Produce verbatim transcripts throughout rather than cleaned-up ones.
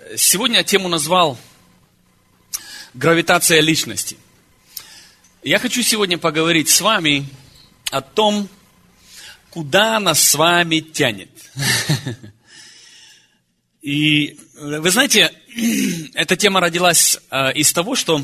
Сегодня я тему назвал «Гравитация личности». Я хочу сегодня поговорить с вами о том, куда нас с вами тянет. И вы знаете, эта тема родилась из того, что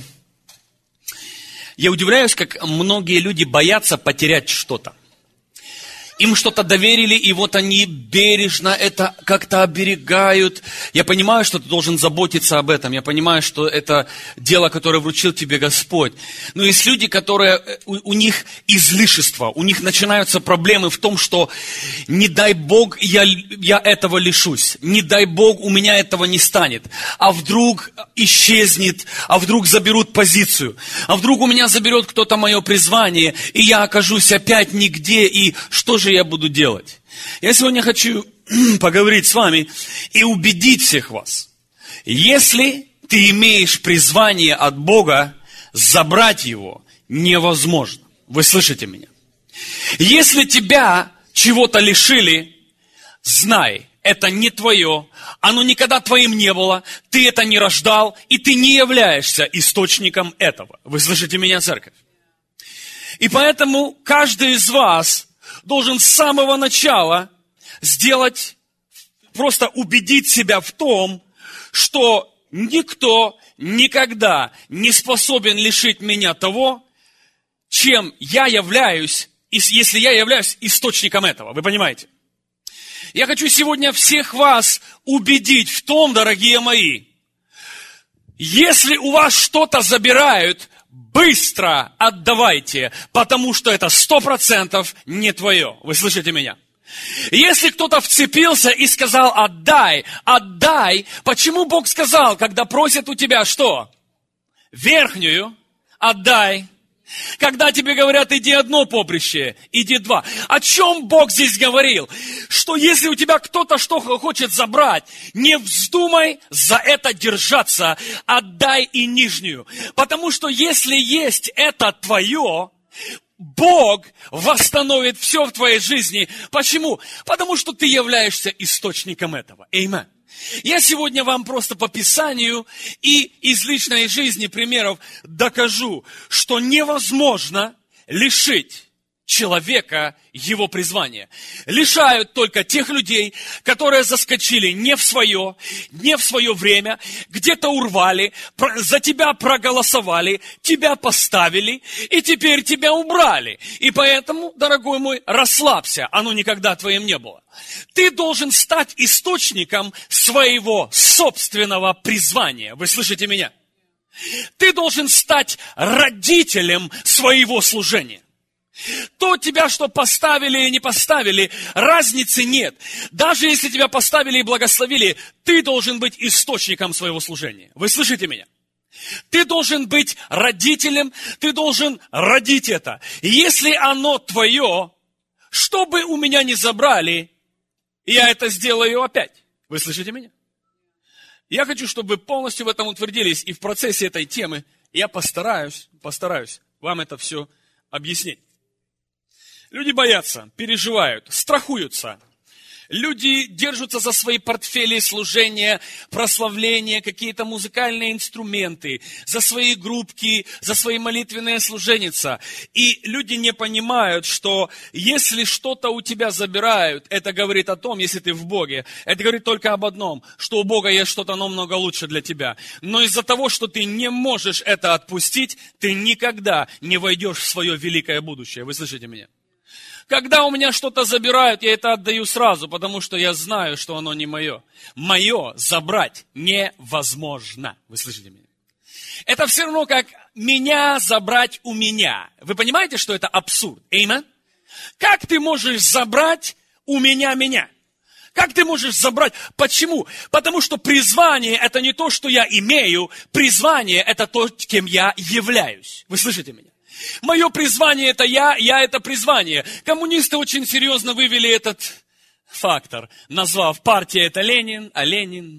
я удивляюсь, как многие люди боятся потерять что-то. Им что-то доверили, и вот они бережно это как-то оберегают. Я понимаю, что ты должен заботиться об этом. Я понимаю, что это дело, которое вручил тебе Господь. Но есть люди, которые, у, у них излишество, у них начинаются проблемы в том, что не дай Бог я, я этого лишусь. Не дай Бог у меня этого не станет. А вдруг исчезнет, а вдруг заберут позицию. А вдруг у меня заберет кто-то мое призвание, и я окажусь опять нигде, и что же я буду делать? Я сегодня хочу поговорить с вами и убедить всех вас. Если ты имеешь призвание от Бога, забрать его невозможно. Вы слышите меня? Если тебя чего-то лишили, знай, это не твое, оно никогда твоим не было, ты это не рождал, и ты не являешься источником этого. Вы слышите меня, церковь? И поэтому каждый из вас должен с самого начала сделать, просто убедить себя в том, что никто никогда не способен лишить меня того, чем я являюсь, если я являюсь источником этого. Вы понимаете? Я хочу сегодня всех вас убедить в том, дорогие мои, если у вас что-то забирают, быстро отдавайте, потому что это сто процентов не твое. Вы слышите меня? Если кто-то вцепился и сказал «отдай», «отдай», почему Бог сказал, когда просят у тебя что? Верхнюю «отдай». Когда тебе говорят, иди одно поприще, иди два. О чем Бог здесь говорил? Что если у тебя кто-то что хочет забрать, не вздумай за это держаться, отдай и нижнюю. Потому что если есть это твое, Бог восстановит все в твоей жизни. Почему? Потому что ты являешься источником этого. Аминь. Я сегодня вам просто по Писанию и из личной жизни примеров докажу, что невозможно лишить человека его призвания. Лишают только тех людей, которые заскочили не в свое, не в свое время, где-то урвали, за тебя проголосовали, тебя поставили, и теперь тебя убрали. И поэтому, дорогой мой, расслабься, оно никогда твоим не было. Ты должен стать источником своего собственного призвания. Вы слышите меня? Ты должен стать родителем своего служения. То тебя, что поставили и не поставили, разницы нет. Даже если тебя поставили и благословили, ты должен быть источником своего служения. Вы слышите меня? Ты должен быть родителем, ты должен родить это. И если оно твое, что бы у меня ни забрали, я это сделаю опять. Вы слышите меня? Я хочу, чтобы вы полностью в этом утвердились, и в процессе этой темы я постараюсь, постараюсь вам это все объяснить. Люди боятся, переживают, страхуются. Люди держатся за свои портфели служения, прославления, какие-то музыкальные инструменты, за свои группки, за свои молитвенные служеница. И люди не понимают, что если что-то у тебя забирают, это говорит о том, если ты в Боге, это говорит только об одном, что у Бога есть что-то намного лучше для тебя. Но из-за того, что ты не можешь это отпустить, ты никогда не войдешь в свое великое будущее. Вы слышите меня? Когда у меня что-то забирают, я это отдаю сразу, потому что я знаю, что оно не мое. Мое забрать невозможно. Вы слышите меня? Это все равно, как меня забрать у меня. Вы понимаете, что это абсурд? Аминь? Как ты можешь забрать у меня меня? Как ты можешь забрать? Почему? Потому что призвание – это не то, что я имею. Призвание – это то, кем я являюсь. Вы слышите меня? Мое призвание – это я, я – это призвание. Коммунисты очень серьезно вывели этот фактор, назвав партия – это Ленин, а Ленин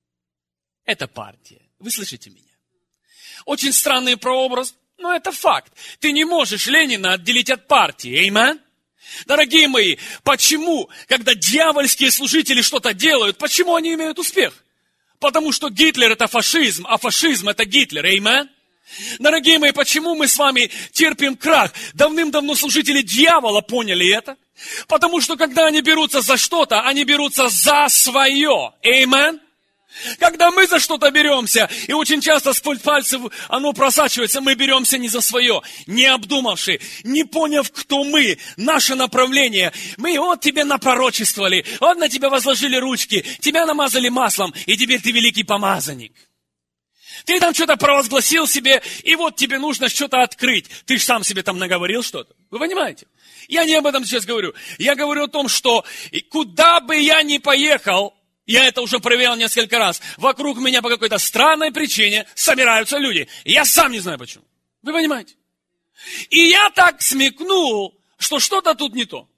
– это партия. Вы слышите меня? Очень странный прообраз, но это факт. Ты не можешь Ленина отделить от партии. Аминь? Дорогие мои, почему, когда дьявольские служители что-то делают, почему они имеют успех? Потому что Гитлер это фашизм, а фашизм это Гитлер. Аминь. Дорогие мои, почему мы с вами терпим крах? Давным-давно служители дьявола поняли это. Потому что когда они берутся за что-то, они берутся за свое. Аминь. Когда мы за что-то беремся, и очень часто сквозь пальцев оно просачивается, мы беремся не за свое, не обдумавши, не поняв, кто мы, наше направление. Мы вот тебе напророчествовали, вот на тебя возложили ручки, тебя намазали маслом, и теперь ты великий помазанник. Ты там что-то провозгласил себе, и вот тебе нужно что-то открыть. Ты же сам себе там наговорил что-то. Вы понимаете? Я не об этом сейчас говорю. Я говорю о том, что куда бы я ни поехал, я это уже проверял несколько раз. Вокруг меня по какой-то странной причине собираются люди. Я сам не знаю почему. Вы понимаете? И я так смекнул, что что-то тут не то.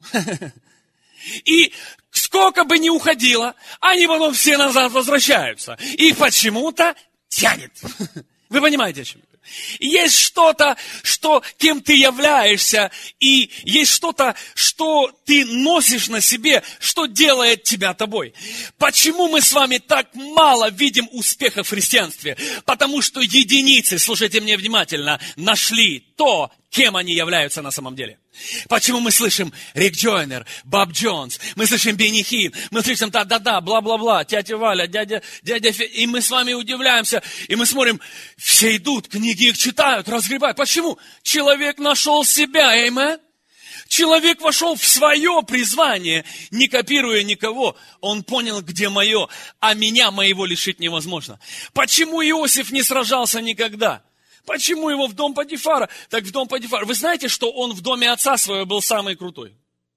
И сколько бы ни уходило, они потом все назад возвращаются. И почему-то тянет. Вы понимаете, о чем я говорю? Есть что-то, что, кем ты являешься, и есть что-то, что ты носишь на себе, что делает тебя тобой. Почему мы с вами так мало видим успеха в христианстве? Потому что единицы, слушайте мне внимательно, нашли то, кем они являются на самом деле. Почему мы слышим Рик Джойнер, Боб Джонс, мы слышим Бенни Хинн, мы слышим да-да-да, бла-бла-бла, тетя Валя, дядя, дядя Фе, и мы с вами удивляемся, и мы смотрим, все идут, книги их читают, разгребают. Почему? Человек нашел себя, аминь. Человек вошел в свое призвание, не копируя никого. Он понял, где мое, а меня моего лишить невозможно. Почему Иосиф не сражался никогда? Почему его в дом Потифара? Так в дом Потифара. Вы знаете, что он в доме отца своего был самый крутой?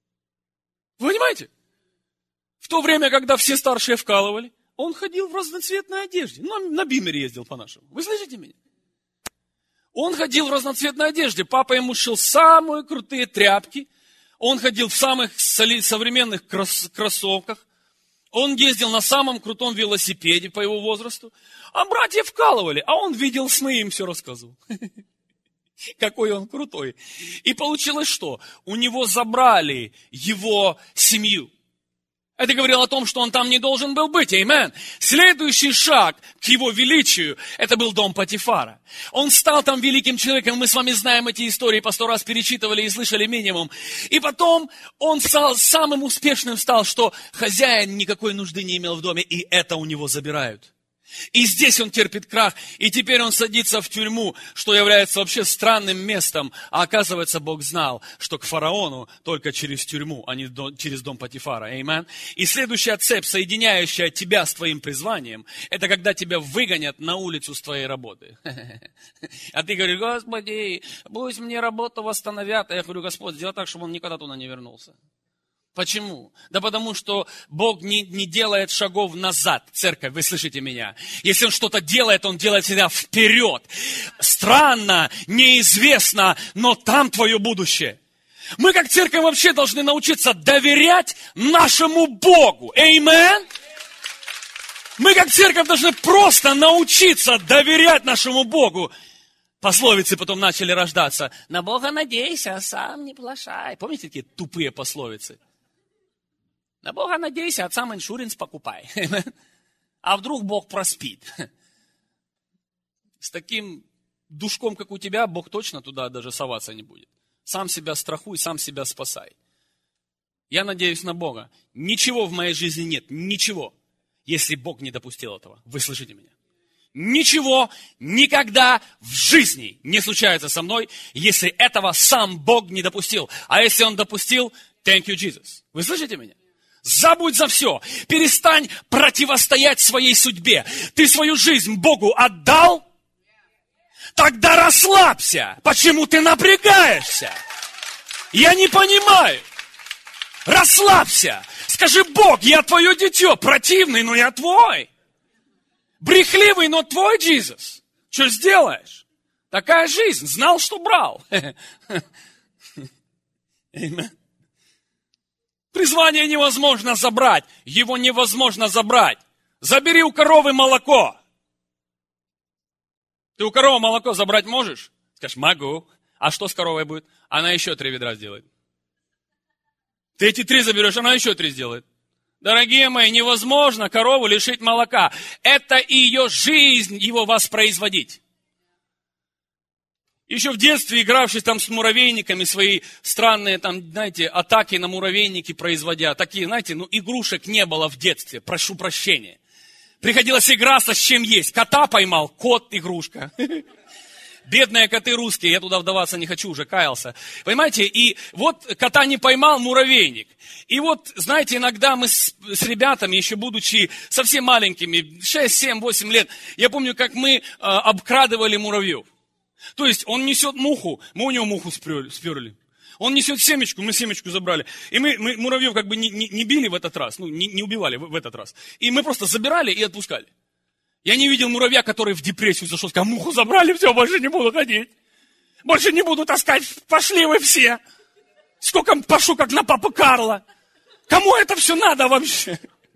Вы понимаете? В то время, когда все старшие вкалывали, он ходил в разноцветной одежде. Ну, на бимере ездил по-нашему. Вы слышите меня? Он ходил в разноцветной одежде. Папа ему шил самые крутые тряпки. Он ходил в самых современных крос- кроссовках. Он ездил на самом крутом велосипеде по его возрасту. А братья вкалывали, а он видел сны, им все рассказывал. Какой он крутой. И получилось что? У него забрали его семью. Это говорило о том, что он там не должен был быть. Аминь. Следующий шаг к его величию, это был дом Потифара. Он стал там великим человеком. Мы с вами знаем эти истории, по сто раз перечитывали и слышали минимум. И потом он стал самым успешным, стал, что хозяин никакой нужды не имел в доме, и это у него забирают. И здесь он терпит крах, и теперь он садится в тюрьму, что является вообще странным местом. А оказывается, Бог знал, что к фараону только через тюрьму, а не через дом Потифара. Аминь. И следующая цепь, соединяющая тебя с твоим призванием, это когда тебя выгонят на улицу с твоей работы. А ты говоришь: Господи, пусть мне работу восстановят. А я говорю: Господь, сделай так, чтобы он никогда туда не вернулся. Почему? Да потому что Бог не, не делает шагов назад, церковь, вы слышите меня? Если Он что-то делает, Он делает всегда вперед. Странно, неизвестно, но там твое будущее. Мы как церковь вообще должны научиться доверять нашему Богу. Аминь. Мы как церковь должны просто научиться доверять нашему Богу. Пословицы потом начали рождаться. На Бога надейся, а сам не плашай. Помните такие тупые пословицы? На Бога надейся, а сам иншуренс покупай. А вдруг Бог проспит? С таким душком, как у тебя, Бог точно туда даже соваться не будет. Сам себя страхуй, сам себя спасай. Я надеюсь на Бога. Ничего в моей жизни нет, ничего, если Бог не допустил этого. Вы слышите меня? Ничего никогда в жизни не случается со мной, если этого сам Бог не допустил. А если Он допустил, thank you, Jesus. Вы слышите меня? Забудь за все. Перестань противостоять своей судьбе. Ты свою жизнь Богу отдал? Тогда расслабься. Почему ты напрягаешься? Я не понимаю. Расслабься. Скажи: Бог, я твое дитё. Противный, но я твой. Брехливый, но твой, Иисус. Что сделаешь? Такая жизнь. Знал, что брал. Призвание невозможно забрать. Его невозможно забрать. Забери у коровы молоко. Ты у коровы молоко забрать можешь? Скажешь: могу. А что с коровой будет? Она еще три ведра сделает. Ты эти три заберешь, она еще три сделает. Дорогие мои, невозможно корову лишить молока. Это ее жизнь, его воспроизводить. Еще в детстве, игравшись там с муравейниками, свои странные там, знаете, атаки на муравейники производя, такие, знаете, ну, игрушек не было в детстве, прошу прощения. Приходилось играться с чем есть. Кота поймал, кот, игрушка. Бедные коты русские, я туда вдаваться не хочу, уже каялся. Понимаете, и вот кота не поймал, муравейник. И вот, знаете, иногда мы с, с ребятами, еще будучи совсем маленькими, шесть, семь, восемь лет, я помню, как мы э, обкрадывали муравьев. То есть он несет муху, мы у него муху сперли. Он несет семечку, мы семечку забрали. И мы, мы муравьев как бы не, не, не били в этот раз, ну, не, не убивали в, в этот раз. И мы просто забирали и отпускали. Я не видел муравья, который в депрессию зашел, сказал, муху забрали, все, больше не буду ходить. Больше не буду таскать, пошли вы все. Сколько пошу, как на папу Карла. Кому это все надо вообще?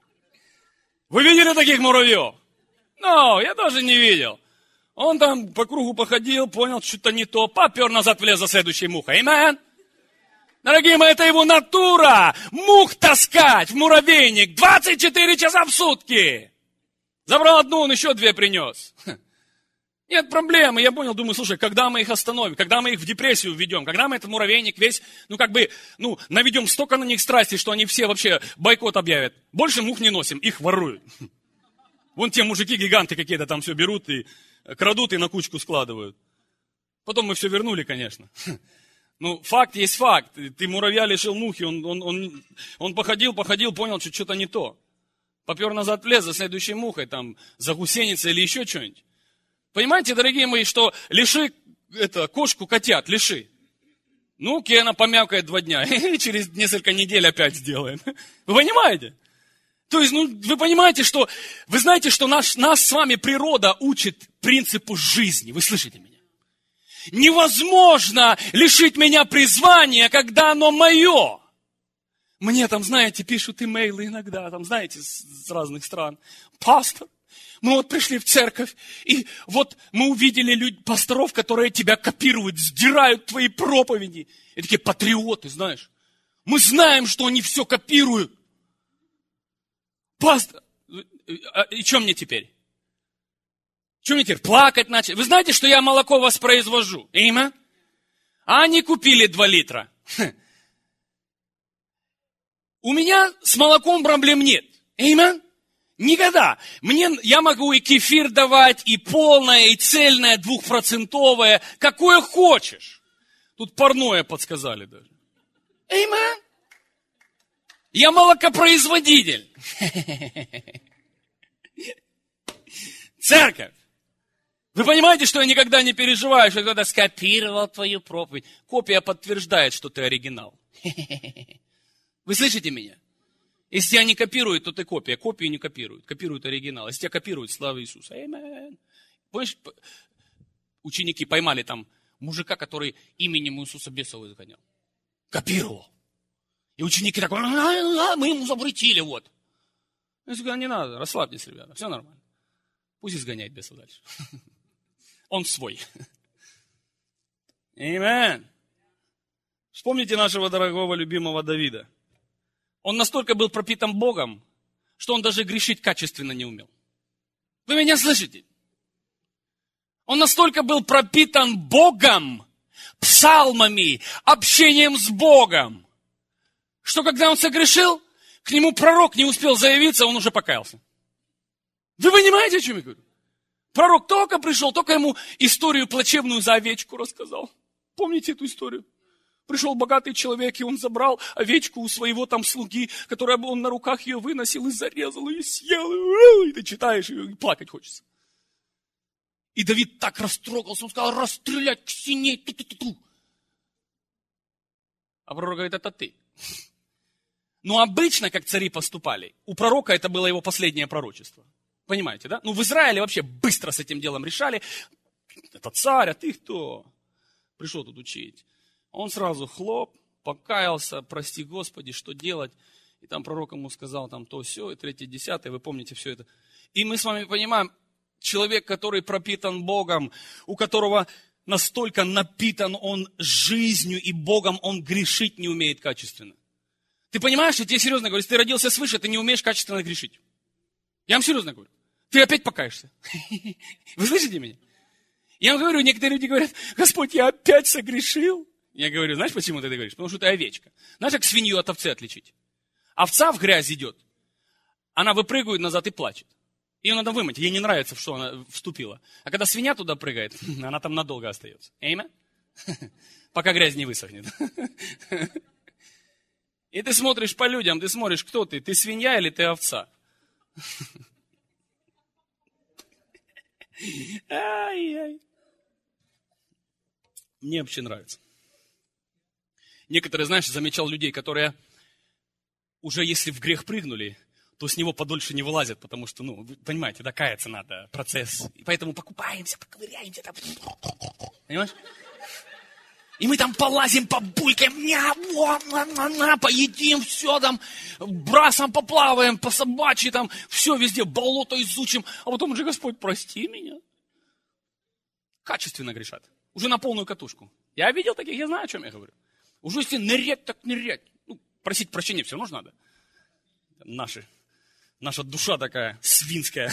Вы видели таких муравьев? Ну, я тоже не видел. Он там по кругу походил, понял, что-то не то, попер назад, влез за следующей мухой. Амен. Дорогие мои, это его натура. Мух таскать в муравейник двадцать четыре часа в сутки. Забрал одну, он еще две принес. Нет проблемы. Я понял, думаю, слушай, когда мы их остановим, когда мы их в депрессию введем, когда мы этот муравейник весь, ну как бы, ну, наведем столько на них страсти, что они все вообще бойкот объявят. Больше мух не носим, их воруют. Вон те мужики-гиганты какие-то там все берут и крадут и на кучку складывают. Потом мы все вернули, конечно. Ну, факт есть факт. Ты муравья лишил мухи, он, он, он, он походил, походил, понял, что что-то не то. Попер назад в лес за следующей мухой, там, за гусеницей или еще что-нибудь. Понимаете, дорогие мои, что лиши это, кошку котят, лиши. Ну, Кена помявкает два дня, и через несколько недель опять сделает. Вы понимаете? То есть, ну, вы понимаете, что, вы знаете, что наш, нас с вами природа учит принципу жизни. Вы слышите меня? Невозможно лишить меня призвания, когда оно мое. Мне там, знаете, пишут имейлы иногда, там, знаете, с, с разных стран. Пастор, мы вот пришли в церковь, и вот мы увидели люд, пасторов, которые тебя копируют, сдирают твои проповеди. И такие патриоты, знаешь. Мы знаем, что они все копируют. Пастор, и что мне теперь? Что мне теперь? Плакать начать? Вы знаете, что я молоко воспроизвожу? Има? А они купили два литра. У меня с молоком проблем нет. Има? Никогда. Мне, я могу и кефир давать, и полное, и цельное, двухпроцентовое, какое хочешь. Тут парное подсказали даже. Има? Я молокопроизводитель. Церковь. Вы понимаете, что я никогда не переживаю, что кто-то скопировал твою проповедь. Копия подтверждает, что ты оригинал. Вы слышите меня? Если тебя не копируют, то ты копия. Копию не копируют. Копируют оригинал. Если тебя копируют, слава Иисусу. Аминь. Помнишь, ученики поймали там мужика, который именем Иисуса бесов изгонял. Копировал. И ученики такой, а, мы ему запретили, вот. Я сказал, не надо, расслабьтесь, ребята, все нормально. Пусть изгоняет бесов дальше. Он свой. Аминь. Вспомните нашего дорогого, любимого Давида. Он настолько был пропитан Богом, что он даже грешить качественно не умел. Вы меня слышите? Он настолько был пропитан Богом, псалмами, общением с Богом, что когда он согрешил, к нему пророк не успел заявиться, он уже покаялся. Вы понимаете, о чем я говорю? Пророк только пришел, только ему историю плачевную за овечку рассказал. Помните эту историю? Пришел богатый человек, и он забрал овечку у своего там слуги, которая он на руках ее выносил и зарезал, и съел. И ты читаешь ее, и плакать хочется. И Давид так растрогался, он сказал, расстрелять к стене. Ту-ту-ту-ту. А пророк говорит, это ты. Но обычно, как цари поступали, у пророка это было его последнее пророчество. Понимаете, да? Ну, в Израиле вообще быстро с этим делом решали. Это царь, а ты кто? Пришел тут учить. Он сразу хлоп, покаялся, прости Господи, что делать. И там пророк ему сказал, там то, все, и третье, десятое, вы помните все это. И мы с вами понимаем, человек, который пропитан Богом, у которого настолько напитан он жизнью и Богом, он грешить не умеет качественно. Ты понимаешь, я тебе серьезно говорю, если ты родился свыше, ты не умеешь качественно грешить. Я вам серьезно говорю. Ты опять покаешься. Вы слышите меня? Я вам говорю, некоторые люди говорят, Господь, я опять согрешил. Я говорю, знаешь, почему ты это говоришь? Потому что ты овечка. Знаешь, как свинью от овцы отличить? Овца в грязь идет. Она выпрыгивает назад и плачет. Ее надо вымыть. Ей не нравится, в что она вступила. А когда свинья туда прыгает, она там надолго остается. Эйме? Пока грязь не высохнет. И ты смотришь по людям, ты смотришь, кто ты. Ты свинья или ты овца? Ай-яй. Мне вообще нравится. Некоторые, знаешь, замечал людей, которые уже если в грех прыгнули, то с него подольше не вылазят, потому что, ну, вы понимаете, да, каяться надо, процесс. И поэтому покупаемся, поковыряемся там. Понимаешь? И мы там полазим, побулькаем, ня, на, на, на, поедим, все там, брасом поплаваем, по собачьи там, все везде, болото изучим. А потом уже, Господь, прости меня. Качественно грешат. Уже на полную катушку. Я видел таких, я знаю, о чем я говорю. Уже если нырять, так нырять. Ну, просить прощения все равно же надо. Наши, наша душа такая свинская.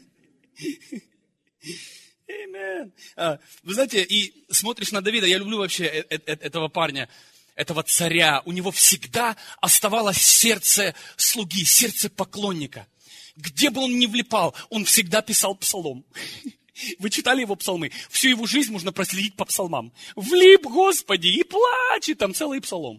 Amen. Вы знаете, и смотришь на Давида, я люблю вообще этого парня, этого царя. У него всегда оставалось сердце слуги, сердце поклонника. Где бы он ни влипал, он всегда писал псалом. Вы читали его псалмы? Всю его жизнь можно проследить по псалмам. Влип, Господи, и плачет, там целый псалом.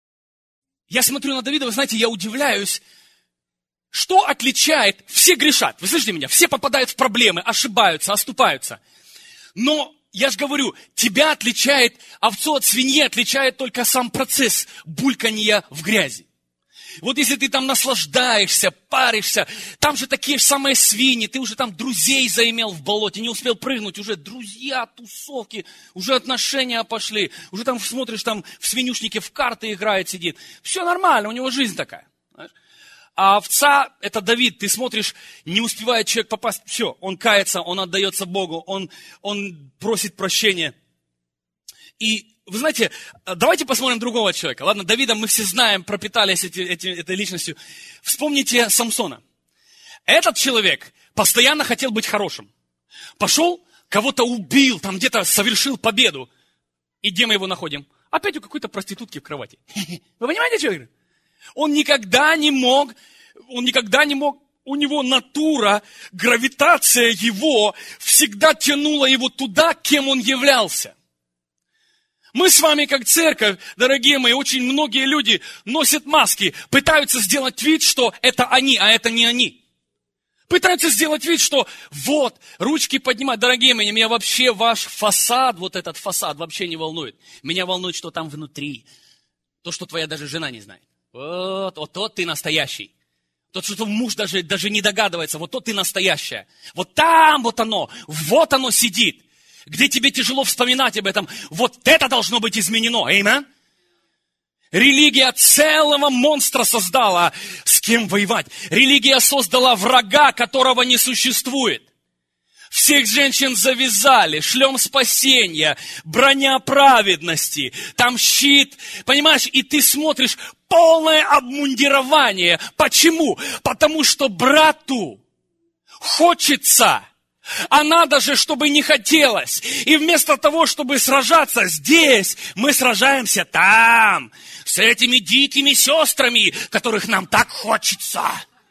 Я смотрю на Давида, вы знаете, я удивляюсь, что отличает, все грешат, вы слышите меня, все попадают в проблемы, ошибаются, оступаются. Но, я же говорю, тебя отличает, овцу от свиньи отличает только сам процесс бульканья в грязи. Вот если ты там наслаждаешься, паришься, там же такие же самые свиньи, ты уже там друзей заимел в болоте, не успел прыгнуть, уже друзья, тусовки, уже отношения пошли, уже там смотришь, там в свинюшнике в карты играет, сидит. Все нормально, у него жизнь такая. Знаешь? А овца, это Давид, ты смотришь, не успевает человек попасть, все, он кается, он отдается Богу, он, он просит прощения. И вы знаете, давайте посмотрим другого человека. Ладно, Давида мы все знаем, пропитались эти, эти, этой личностью. Вспомните Самсона. Этот человек постоянно хотел быть хорошим. Пошел, кого-то убил, там где-то совершил победу. И где мы его находим? Опять у какой-то проститутки в кровати. Вы понимаете, что я говорю? Он никогда не мог, он никогда не мог, у него натура, гравитация его всегда тянула его туда, кем он являлся. Мы с вами, как церковь, дорогие мои, очень многие люди носят маски, пытаются сделать вид, что это они, а это не они. Пытаются сделать вид, что вот, ручки поднимать. Дорогие мои, меня вообще ваш фасад, вот этот фасад вообще не волнует. Меня волнует, что там внутри. То, что твоя даже жена не знает. Вот, вот тот ты настоящий. Тот, что муж даже, даже не догадывается, вот тот ты настоящая. Вот там вот оно, вот оно сидит. Где тебе тяжело вспоминать об этом, вот это должно быть изменено. Аминь. Религия целого монстра создала, с кем воевать. Религия создала врага, которого не существует. Всех женщин завязали, шлем спасения, броня праведности, там щит, понимаешь, и ты смотришь, полное обмундирование. Почему? Потому что брату хочется, а надо же, чтобы не хотелось. И вместо того, чтобы сражаться здесь, мы сражаемся там, с этими дикими сестрами, которых нам так хочется.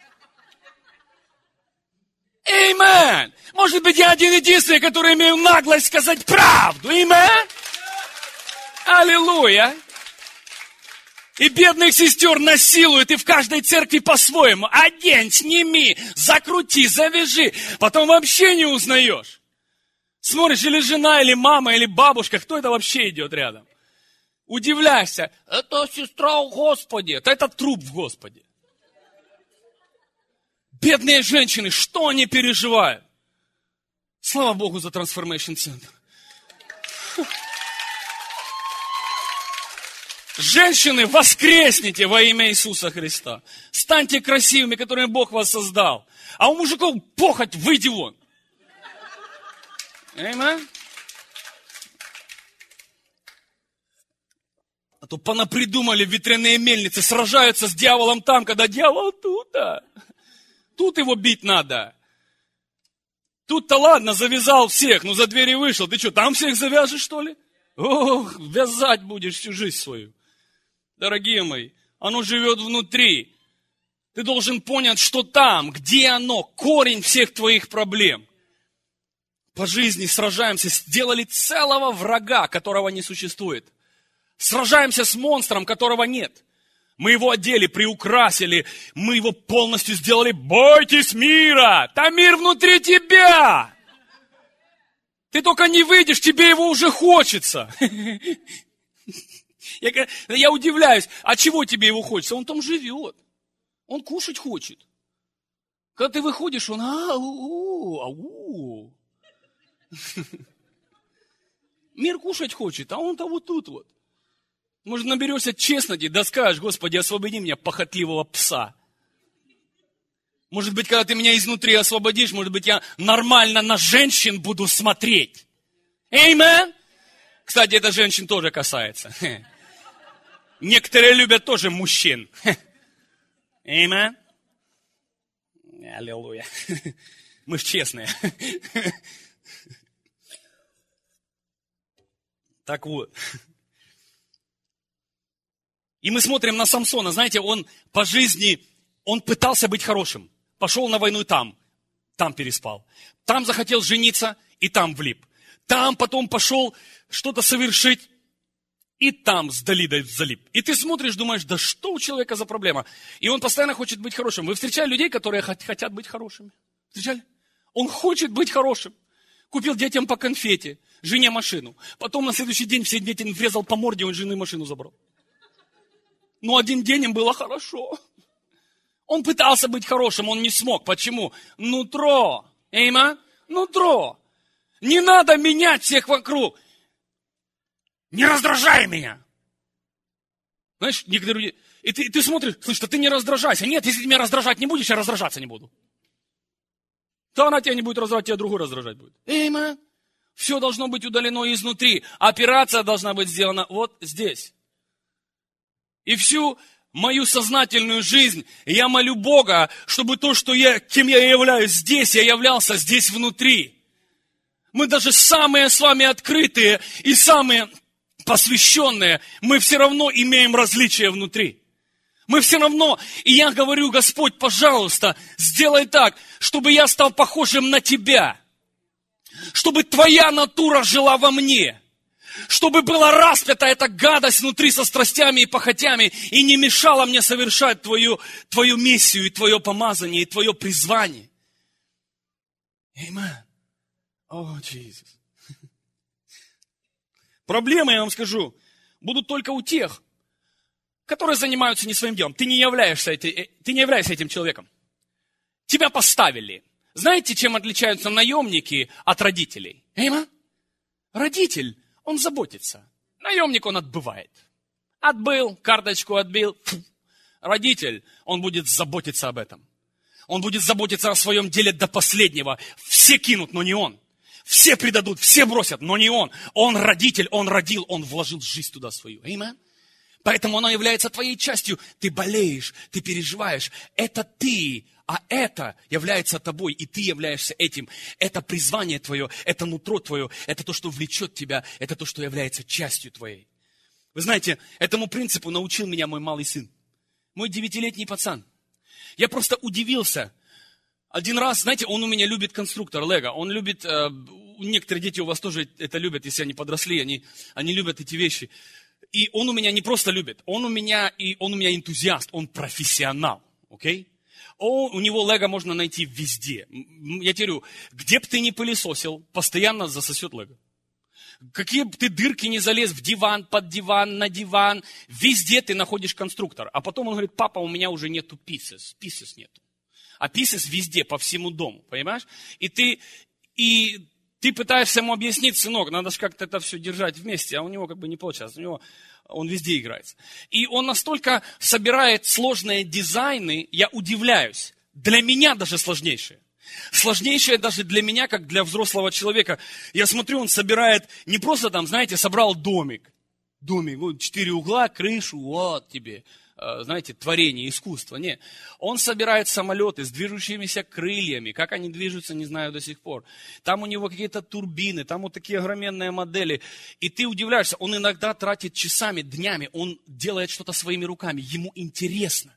Аминь. Может быть, я один единственный, который имею наглость сказать правду. Аминь. Аллилуйя. И бедных сестер насилуют, и в каждой церкви по-своему. Одень, сними, закрути, завяжи. Потом вообще не узнаешь. Смотришь, или жена, или мама, или бабушка, кто это вообще идет рядом? Удивляешься. Это сестра в Господе. Это труп в Господе. Бедные женщины, что они переживают? Слава Богу за Transformation Center. Женщины, воскресните во имя Иисуса Христа. Станьте красивыми, которыми Бог вас создал. А у мужиков похоть, выйди вон. Аминь. А то понапридумали ветряные мельницы, сражаются с дьяволом там, когда дьявол тут. Да. Тут его бить надо. Тут-то ладно, завязал всех, ну за двери вышел. Ты что, там всех завяжешь, что ли? Ох, вязать будешь всю жизнь свою. Дорогие мои, оно живет внутри. Ты должен понять, что там, где оно, корень всех твоих проблем. По жизни сражаемся, сделали целого врага, которого не существует. Сражаемся с монстром, которого нет. Мы его одели, приукрасили, мы его полностью сделали. Бойтесь мира! Там мир внутри тебя! Ты только не выйдешь, тебе его уже хочется. Я, я удивляюсь, а чего тебе его хочется? Он там живет. Он кушать хочет. Когда ты выходишь, он ау, ау. Мир кушать хочет, а он-то вот тут вот. Может, наберешься честности, да скажешь: Господи, освободи меня, похотливого пса. Может быть, когда ты меня изнутри освободишь, может быть, я нормально на женщин буду смотреть. Аминь. Кстати, это женщин тоже касается. Некоторые любят тоже мужчин. Аминь. Аллилуйя. Мы ж честные. Так вот. И мы смотрим на Самсона. Знаете, он по жизни, он пытался быть хорошим. Пошел на войну и там. Там переспал. Там захотел жениться и там влип. Там потом пошел что-то совершить. И там с Далидой залип. И ты смотришь, думаешь, да что у человека за проблема? И он постоянно хочет быть хорошим. Вы встречали людей, которые хотят быть хорошими? Встречали? Он хочет быть хорошим. Купил детям по конфете, жене машину. Потом на следующий день все дети врезал по морде, он жены машину забрал. Но один день им было хорошо. Он пытался быть хорошим, он не смог. Почему? Нутро. Эйма? Нутро. Не надо менять всех вокруг. Не раздражай меня. Знаешь, некоторые люди... И ты, и ты смотришь, слышь, а ты не раздражайся. Нет, если ты меня раздражать не будешь, я раздражаться не буду. То она тебя не будет раздражать, тебя другой раздражать будет. Эйма. Все должно быть удалено изнутри. Операция должна быть сделана вот здесь. И всю мою сознательную жизнь я молю Бога, чтобы то, что я, кем я являюсь здесь, я являлся здесь внутри. Мы даже самые с вами открытые и самые посвященные, мы все равно имеем различия внутри. Мы все равно, и я говорю: Господь, пожалуйста, сделай так, чтобы я стал похожим на Тебя. Чтобы Твоя натура жила во мне. Чтобы была распята эта гадость внутри со страстями и похотями и не мешала мне совершать твою, твою миссию, и Твое помазание, и Твое призвание. Аминь. О, Иисус. Проблемы, я вам скажу, будут только у тех, которые занимаются не своим делом. Ты не являешься, ты не являешься этим человеком. Тебя поставили. Знаете, чем отличаются наемники от родителей? Аминь. Родитель, он заботится. Наемник, он отбывает. Отбыл, карточку отбил. Фу. Родитель, он будет заботиться об этом. Он будет заботиться о своем деле до последнего. Все кинут, но не он. Все предадут, все бросят, но не он. Он родитель, он родил, он вложил жизнь туда свою. Аминь. Поэтому оно является твоей частью. Ты болеешь, ты переживаешь. Это ты, а это является тобой, и ты являешься этим. Это призвание твое, это нутро твое, это то, что влечет тебя, это то, что является частью твоей. Вы знаете, этому принципу научил меня мой малый сын. Мой девятилетний пацан. Я просто удивился. Один раз, знаете, он у меня любит конструктор Лего. Он любит, э, некоторые дети у вас тоже это любят, если они подросли, они, они любят эти вещи. И он у меня не просто любит, он у меня, и он у меня энтузиаст, он профессионал, окей? Он, у него Лего можно найти везде. Я тебе говорю, где бы ты ни пылесосил, постоянно засосет Лего. Какие бы ты дырки ни залез, в диван, под диван, на диван, везде ты находишь конструктор. А потом он говорит: папа, у меня уже нету pieces, pieces нету. А pieces везде, по всему дому, понимаешь? И ты, и ты пытаешься ему объяснить: сынок, надо же как-то это все держать вместе, а у него как бы не получается, у него, он везде играется. И он настолько собирает сложные дизайны, я удивляюсь, для меня даже сложнейшие. Сложнейшее даже для меня, как для взрослого человека. Я смотрю, он собирает, не просто там, знаете, собрал домик. доме, вот четыре угла, крышу, вот тебе, знаете, творение, искусство. Нет. Он собирает самолеты с движущимися крыльями. Как они движутся, не знаю до сих пор. Там у него какие-то турбины, там вот такие огроменные модели. И ты удивляешься, он иногда тратит часами, днями, он делает что-то своими руками, ему интересно.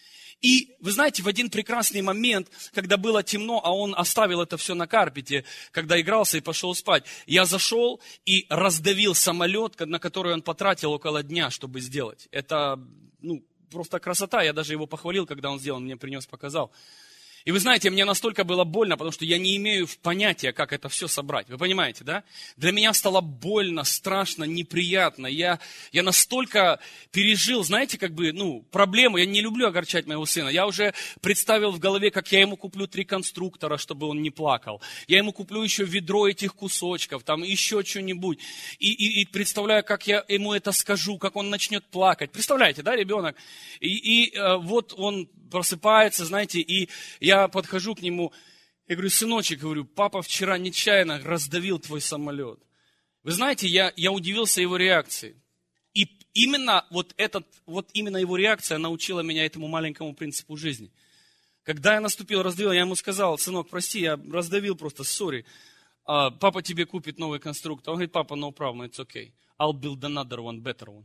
И, вы знаете, в один прекрасный момент, когда было темно, а он оставил это все на карпете, когда игрался и пошел спать, я зашел и раздавил самолет, на который он потратил около дня, чтобы сделать. Это, ну, просто красота. Я даже его похвалил, когда он сделал, мне принес, показал. И вы знаете, мне настолько было больно, потому что я не имею понятия, как это все собрать. Вы понимаете, да? Для меня стало больно, страшно, неприятно. Я, я настолько пережил, знаете, как бы, ну, проблему. Я не люблю огорчать моего сына. Я уже представил в голове, как я ему куплю три конструктора, чтобы он не плакал. Я ему куплю еще ведро этих кусочков, там еще что-нибудь. И, и, и представляю, как я ему это скажу, как он начнет плакать. Представляете, да, ребенок? И, и э, вот он просыпается, знаете, и я подхожу к нему, я говорю, сыночек, говорю, папа вчера нечаянно раздавил твой самолет. Вы знаете, я, я удивился его реакции. И именно вот, этот, вот именно его реакция научила меня этому маленькому принципу жизни. Когда я наступил, раздавил, я ему сказал, сынок, прости, я раздавил просто, сори. Папа тебе купит новый конструктор. Он говорит, папа, no problem, it's okay. I'll build another one, better one.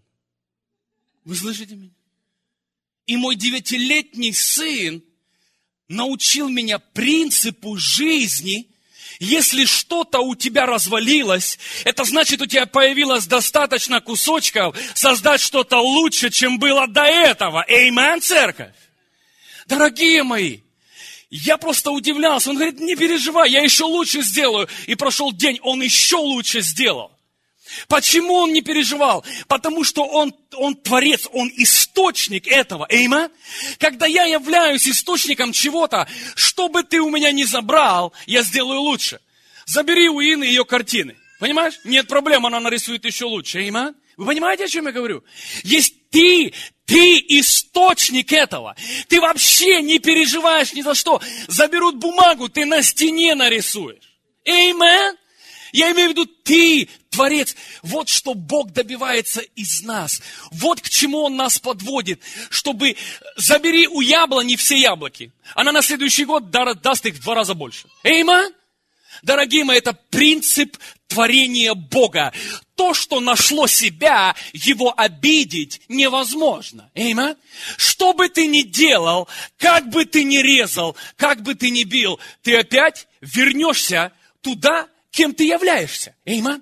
Вы слышите меня? И мой девятилетний сын научил меня принципу жизни. Если что-то у тебя развалилось, это значит, у тебя появилось достаточно кусочков создать что-то лучше, чем было до этого. Эймен, церковь! Дорогие мои, я просто удивлялся. Он говорит, не переживай, я еще лучше сделаю. И прошел день, он еще лучше сделал. Почему он не переживал? Потому что он, он творец, он источник этого. Эйма? Когда я являюсь источником чего-то, что бы ты у меня ни забрал, я сделаю лучше. Забери у Ины ее картины. Понимаешь? Нет проблем, она нарисует еще лучше. Эйма? Вы понимаете, о чем я говорю? Есть ты, ты источник этого. Ты вообще не переживаешь ни за что. Заберут бумагу, ты на стене нарисуешь. Эймен? Я имею в виду, ты, Творец, вот что Бог добивается из нас. Вот к чему Он нас подводит, чтобы забери у яблони все яблоки. Она на следующий год даст их в два раза больше. Эйман? Дорогие мои, это принцип творения Бога. То, что нашло себя, его обидеть невозможно. Эйман? Что бы ты ни делал, как бы ты ни резал, как бы ты ни бил, ты опять вернешься туда, кем ты являешься. Эйман?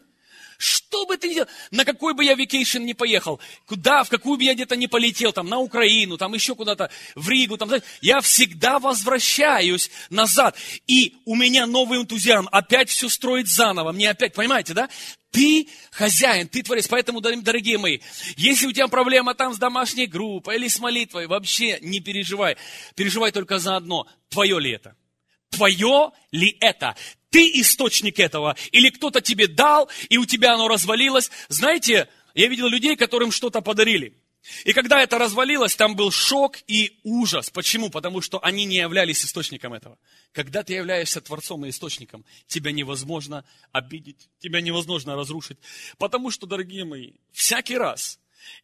Что бы ты ни делал, на какой бы я вакейшн ни поехал, куда, в какую бы я где-то не полетел, там, на Украину, там, еще куда-то, в Ригу, там, я всегда возвращаюсь назад. И у меня новый энтузиазм, опять все строить заново. Мне опять, понимаете, да? Ты хозяин, ты творец. Поэтому, дорогие мои, если у тебя проблема там с домашней группой или с молитвой, вообще не переживай. Переживай только за одно. Твое ли это? Твое ли это? Ты источник этого, или кто-то тебе дал, и у тебя оно развалилось. Знаете, я видел людей, которым что-то подарили. И когда это развалилось, там был шок и ужас. Почему? Потому что они не являлись источником этого. Когда ты являешься Творцом и источником, тебя невозможно обидеть, тебя невозможно разрушить. Потому что, дорогие мои, всякий раз,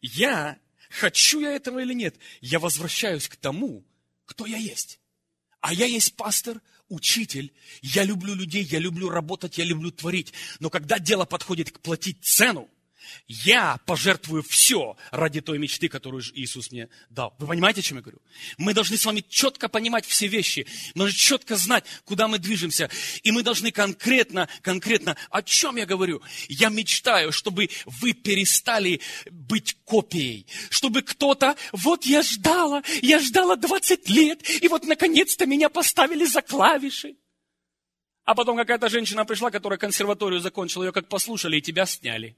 я, хочу я этого или нет, я возвращаюсь к тому, кто я есть. А я есть пастор, учитель, я люблю людей, я люблю работать, я люблю творить. Но когда дело подходит к платить цену, я пожертвую все ради той мечты, которую Иисус мне дал. Вы понимаете, о чем я говорю? Мы должны с вами четко понимать все вещи. Мы должны четко знать, куда мы движемся. И мы должны конкретно, конкретно, о чем я говорю? Я мечтаю, чтобы вы перестали быть копией. Чтобы кто-то, вот я ждала, я ждала двадцать лет, и вот наконец-то меня поставили за клавиши. А потом какая-то женщина пришла, которая консерваторию закончила, ее как послушали, и тебя сняли.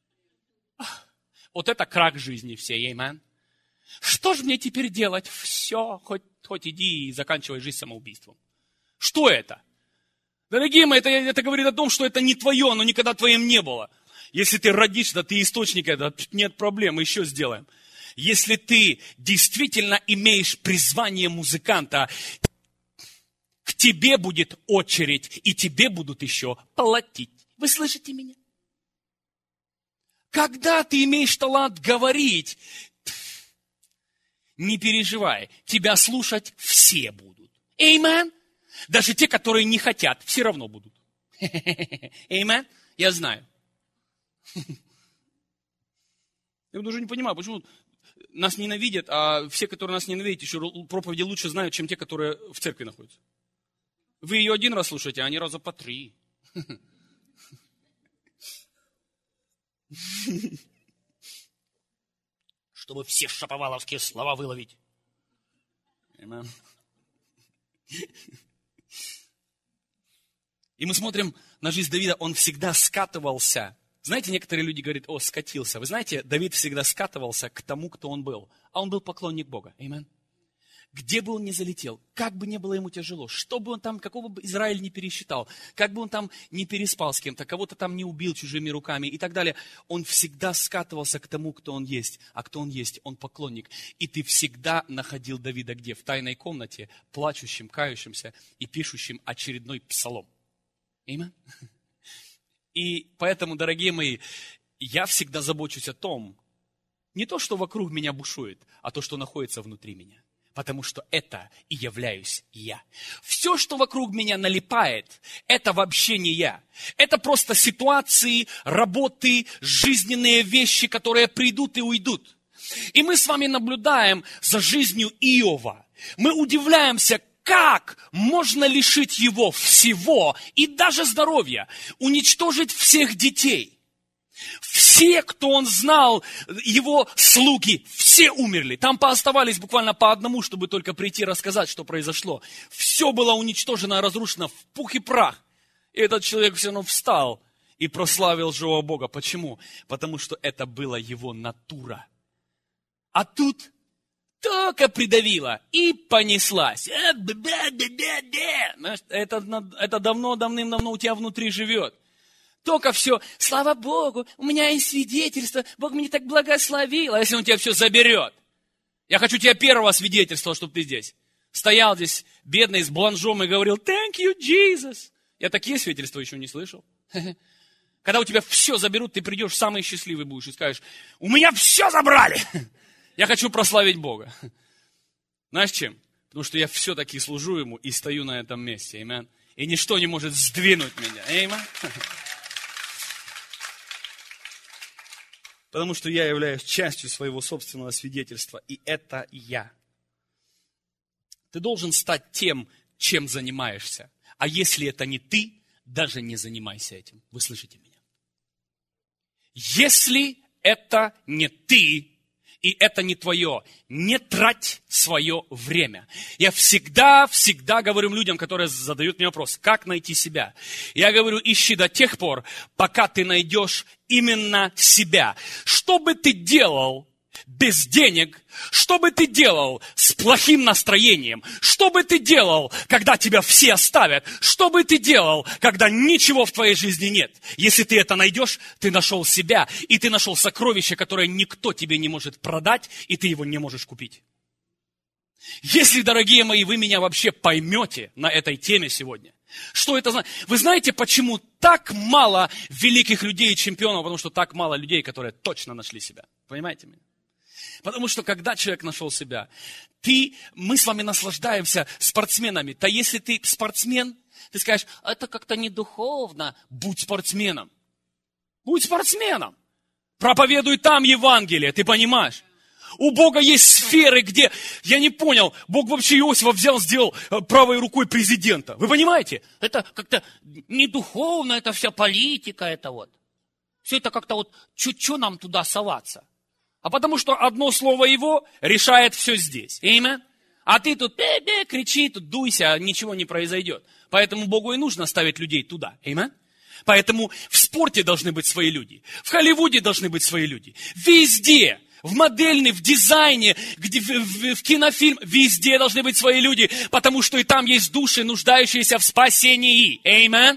Вот это крах жизни всей, аминь. Что же мне теперь делать? Все, хоть, хоть иди и заканчивай жизнь самоубийством. Что это? Дорогие мои, это, это говорит о том, что это не твое, оно никогда твоим не было. Если ты родишься, ты источник этого, нет проблем, мы еще сделаем. Если ты действительно имеешь призвание музыканта, к тебе будет очередь, и тебе будут еще платить. Вы слышите меня? Когда ты имеешь талант говорить, не переживай, тебя слушать все будут. Amen. Даже те, которые не хотят, все равно будут. Amen. Я знаю. Я даже не понимаю, почему нас ненавидят, а все, которые нас ненавидят, еще проповеди лучше знают, чем те, которые в церкви находятся. Вы ее один раз слушаете, а они раза по три. Чтобы все шаповаловские слова выловить. Amen. И мы смотрим на жизнь Давида, он всегда скатывался. Знаете, некоторые люди говорят, о, скатился. Вы знаете, Давид всегда скатывался к тому, кто он был. А он был поклонник Бога. Аминь. Где бы он ни залетел, как бы ни было ему тяжело, что бы он там, какого бы Израиль не пересчитал, как бы он там не переспал с кем-то, кого-то там не убил чужими руками и так далее, он всегда скатывался к тому, кто он есть. А кто он есть? Он поклонник. И ты всегда находил Давида где? В тайной комнате, плачущим, кающимся и пишущим очередной псалом. Аминь. И поэтому, дорогие мои, я всегда забочусь о том, не то, что вокруг меня бушует, а то, что находится внутри меня. Потому что это и являюсь я. Все, что вокруг меня налипает, это вообще не я. Это просто ситуации, работы, жизненные вещи, которые придут и уйдут. И мы с вами наблюдаем за жизнью Иова. Мы удивляемся, как можно лишить его всего и даже здоровья, уничтожить всех детей. Все, кто он знал, его слуги, все умерли. Там пооставались буквально по одному, чтобы только прийти рассказать, что произошло. Все было уничтожено, разрушено в пух и прах. И этот человек все равно встал и прославил живого Бога. Почему? Потому что это была его натура. А тут только придавило и понеслась. Это, это давно, давным-давно у тебя внутри живет. Только все, слава Богу, у меня есть свидетельство, Бог меня так благословил. А если Он тебя все заберет? Я хочу тебя первого свидетельства, чтобы ты здесь стоял здесь, бедный, с бланжом и говорил, thank you, Jesus. Я такие свидетельства еще не слышал. Когда у тебя все заберут, ты придешь, самый счастливый будешь и скажешь, у меня все забрали. Я хочу прославить Бога. Знаешь чем? Потому что я все-таки служу Ему и стою на этом месте. Аминь. И ничто не может сдвинуть меня. Аминь. Потому что я являюсь частью своего собственного свидетельства, и это я. Ты должен стать тем, чем занимаешься. А если это не ты, даже не занимайся этим. Вы слышите меня? Если это не ты, и это не твое, не трать свое время. Я всегда, всегда говорю людям, которые задают мне вопрос, как найти себя. Я говорю, ищи до тех пор, пока ты найдешь именно себя. Что бы ты делал без денег, что бы ты делал с плохим настроением, что бы ты делал, когда тебя все оставят, что бы ты делал, когда ничего в твоей жизни нет. Если ты это найдешь, ты нашел себя, и ты нашел сокровище, которое никто тебе не может продать, и ты его не можешь купить. Если, дорогие мои, вы меня вообще поймете на этой теме сегодня, что это значит? Вы знаете, почему так мало великих людей и чемпионов? Потому что так мало людей, которые точно нашли себя. Понимаете меня? Потому что когда человек нашел себя, ты, мы с вами наслаждаемся спортсменами. То если ты спортсмен, ты скажешь, это как-то не духовно. Будь спортсменом. Будь спортсменом. Проповедуй там Евангелие, ты понимаешь? У Бога есть сферы, где, я не понял, Бог вообще Иосифа взял, сделал правой рукой президента. Вы понимаете? Это как-то не духовно, это вся политика, это вот. Все это как-то вот, чуть-чуть нам туда соваться. А потому что одно слово его решает все здесь. Аминь. А ты тут бе-бе, кричи, тут дуйся, ничего не произойдет. Поэтому Богу и нужно ставить людей туда. Аминь. Поэтому в спорте должны быть свои люди. В Холливуде должны быть свои люди. Везде. В модельной, в дизайне, где, в, в, в кинофильм, везде должны быть свои люди. Потому что и там есть души, нуждающиеся в спасении. Аминь.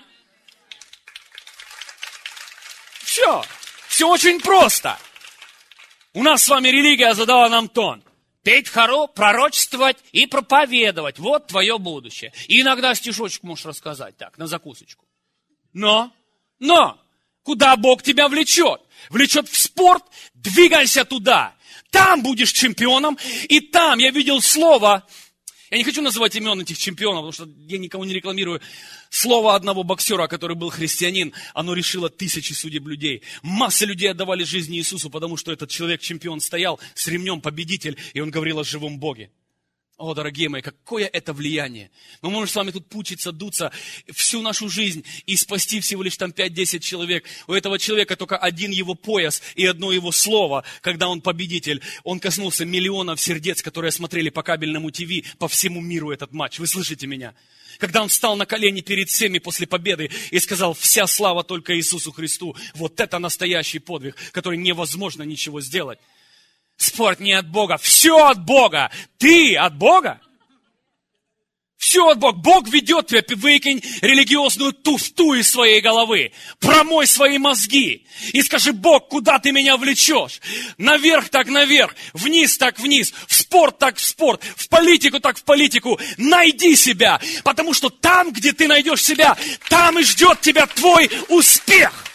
Все. Все очень просто. У нас с вами религия задала нам тон. Петь в хору, пророчествовать и проповедовать. Вот твое будущее. И иногда стишочек можешь рассказать так, на закусочку. Но, но, куда Бог тебя влечет? влечет в спорт, двигайся туда. Там будешь чемпионом, и там я видел слово, я не хочу называть имен этих чемпионов, потому что я никому не рекламирую, слово одного боксера, который был христианин, оно решило тысячи судеб людей. Масса людей отдавали жизни Иисусу, потому что этот человек-чемпион стоял с ремнем победитель, и он говорил о живом Боге. О, дорогие мои, какое это влияние. Мы можем с вами тут пучиться, дуться всю нашу жизнь и спасти всего лишь там пять-десять человек. У этого человека только один его пояс и одно его слово, когда он победитель. Он коснулся миллионов сердец, которые смотрели по кабельному ТВ по всему миру этот матч. Вы слышите меня? Когда он встал на колени перед всеми после победы и сказал: вся слава только Иисусу Христу. Вот это настоящий подвиг, который невозможно ничего сделать. Спорт не от Бога, все от Бога. Ты от Бога? Все от Бога. Бог ведет тебя, выкинь религиозную туфту из своей головы. Промой свои мозги. И скажи: Бог, куда ты меня влечешь? Наверх так наверх, вниз так вниз, в спорт так в спорт, в политику так в политику. Найди себя, потому что там, где ты найдешь себя, там и ждет тебя твой успех.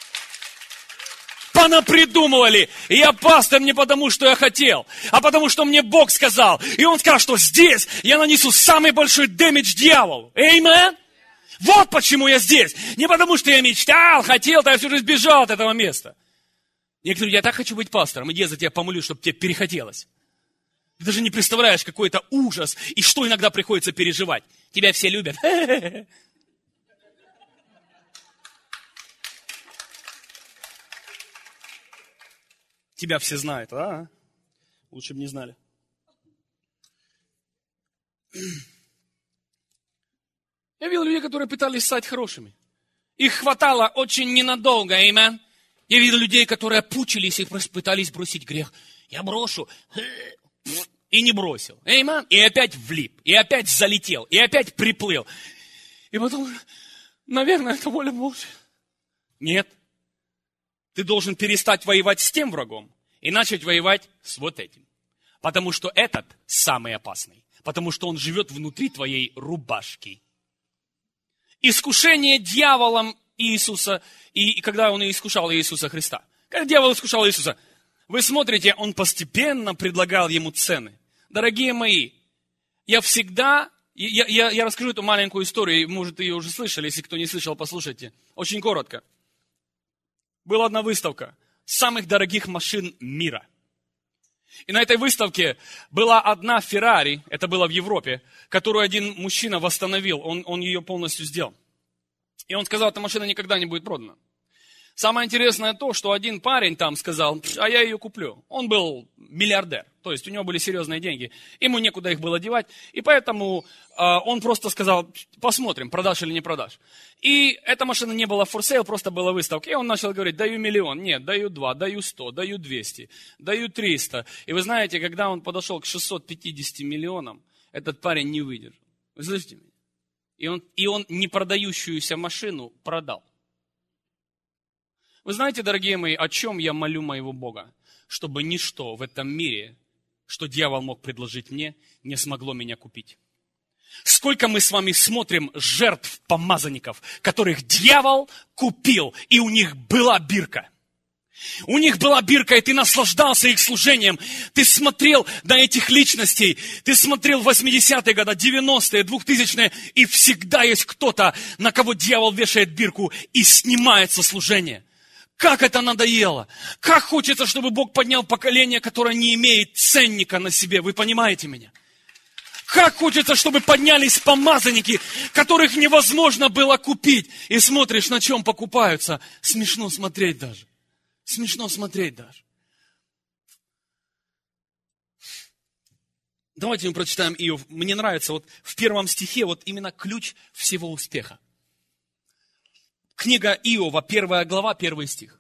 Понапридумывали. И я пастор не потому, что я хотел, а потому, что мне Бог сказал. И Он сказал, что здесь я нанесу самый большой дэмидж дьяволу. Аминь. Вот почему я здесь. Не потому, что я мечтал, хотел, то я всю жизнь бежал от этого места. Некоторые говорят: я так хочу быть пастором. Иди, я за тебя помолюсь, чтобы тебе перехотелось. Ты даже не представляешь, какой это ужас и что иногда приходится переживать. Тебя все любят. Тебя все знают, а? Лучше бы не знали. Я видел людей, которые пытались стать хорошими. Их хватало очень ненадолго, аминь. Я видел людей, которые пучились и пытались бросить грех. Я брошу. И не бросил. Аминь. И опять влип. И опять залетел. И опять приплыл. И потом, наверное, это воля Божья. Нет. Ты должен перестать воевать с тем врагом и начать воевать с вот этим. Потому что этот самый опасный. Потому что он живет внутри твоей рубашки. Искушение дьяволом Иисуса, и когда он искушал Иисуса Христа. Когда дьявол искушал Иисуса, вы смотрите, он постепенно предлагал ему цены. Дорогие мои, я всегда... Я, я, я расскажу эту маленькую историю, может, ее уже слышали, если кто не слышал, послушайте. Очень коротко. Была одна выставка самых дорогих машин мира. И на этой выставке была одна Феррари, это было в Европе, которую один мужчина восстановил, он, он ее полностью сделал. И он сказал: эта машина никогда не будет продана. Самое интересное то, что один парень там сказал: а я ее куплю. Он был миллиардер, то есть у него были серьезные деньги, ему некуда их было девать, и поэтому э, он просто сказал: посмотрим, продашь или не продашь. И эта машина не была for sale, просто была выставка. И он начал говорить: даю миллион, нет, даю два, даю сто, даю двести, даю триста. И вы знаете, когда он подошел к шестьсот пятидесяти миллионам, этот парень не выдержал. Вы слышите меня? И он, и он непродающуюся машину продал. Вы знаете, дорогие мои, о чем я молю моего Бога? Чтобы ничто в этом мире, что дьявол мог предложить мне, не смогло меня купить. Сколько мы с вами смотрим жертв помазанников, которых дьявол купил, и у них была бирка. У них была бирка, и ты наслаждался их служением. Ты смотрел на этих личностей, ты смотрел восьмидесятые годы, девяностые, двухтысячные, и всегда есть кто-то, на кого дьявол вешает бирку и снимает со служения. Как это надоело! Как хочется, чтобы Бог поднял поколение, которое не имеет ценника на себе. Вы понимаете меня? Как хочется, чтобы поднялись помазанники, которых невозможно было купить. И смотришь, на чем покупаются. Смешно смотреть даже. Смешно смотреть даже. Давайте мы прочитаем Иов. Мне нравится вот в первом стихе вот именно ключ всего успеха. Книга Иова, первая глава, первый стих.